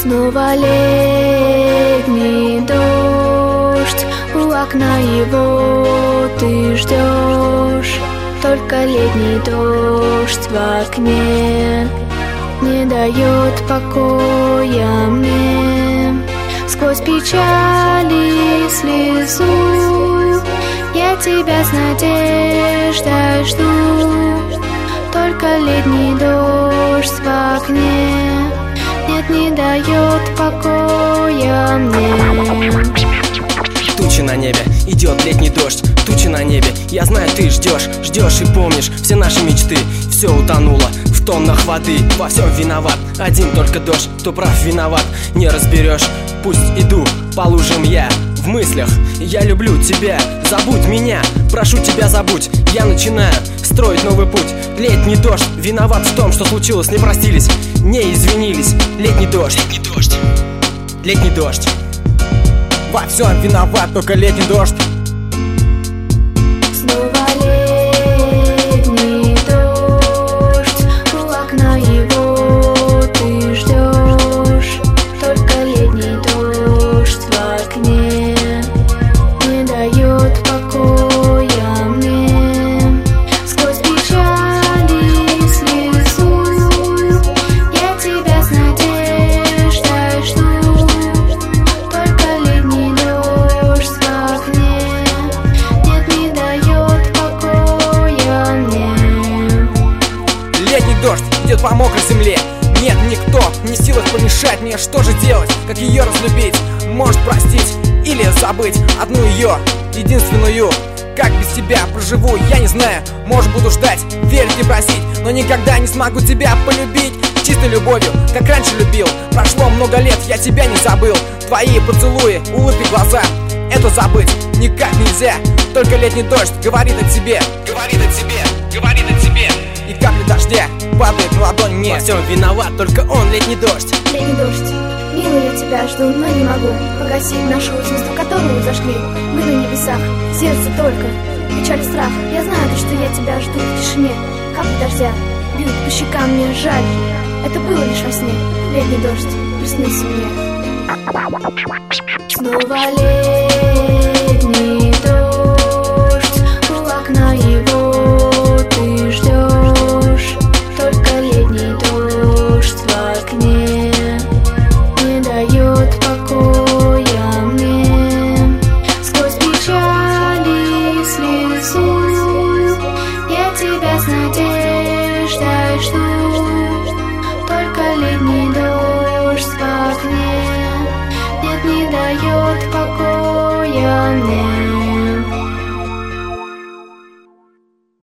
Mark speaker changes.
Speaker 1: Снова летний дождь, у окна его ты ждешь. Только летний дождь в окне не дает покоя мне. Сквозь печаль и слезу я тебя с надеждой жду. Только летний дождь в окне нет, не дает покоя мне.
Speaker 2: Тучи на небе, идет летний дождь. Тучи на небе, я знаю, ты ждешь и помнишь все наши мечты. Все утонуло в тоннах воды, во всем виноват один только дождь. Кто прав, виноват, не разберешь. Пусть иду по лужам я в мыслях. Я люблю тебя, забудь меня, прошу тебя, забудь. Я начинаю строить новый путь. Летний дождь виноват в том, что случилось. Не простились, не извинились. Летний дождь, летний дождь, летний дождь. Во всем виноват только летний дождь.
Speaker 1: Снова летний дождь, у окна его ты ждешь. Только летний дождь в окне не дает покоя мне. Сквозь печаль и слезу я тебя с надеждой жду. Только летний дождь в окне нет, не дает покоя мне.
Speaker 2: Летний дождь идет по мокрой земле. Нет, никто не в силах помешать мне. Что же делать, как ее разлюбить? Может простить или забыть одну ее, единственную. Как без тебя проживу, я не знаю. Может буду ждать, верить и просить, но никогда не смогу тебя полюбить чистой любовью, как раньше любил. Прошло много лет, я тебя не забыл. Твои поцелуи, улыбки, глаза, это забыть никак нельзя. Только летний дождь говорит о тебе, говорит о тебе, говорит о тебе. И капли дождя падают на ладонь мне. Во всем виноват только он, летний дождь.
Speaker 1: Летний дождь, милый, я тебя жду, но не могу погасить нашу чувство, которую зажгли мы на небесах. Сердце только печаль и страх. Я знаю, что я тебя жду в тишине. Капли дождя бьют по щекам, мне жаль. Это было лишь во сне. Летний дождь, приснился мне. Снова летний дождь, у окна его ты ждешь. Только летний дождь в окне не дает покоя мне. Сквозь печаль и слезу я тебя с надеждой жду.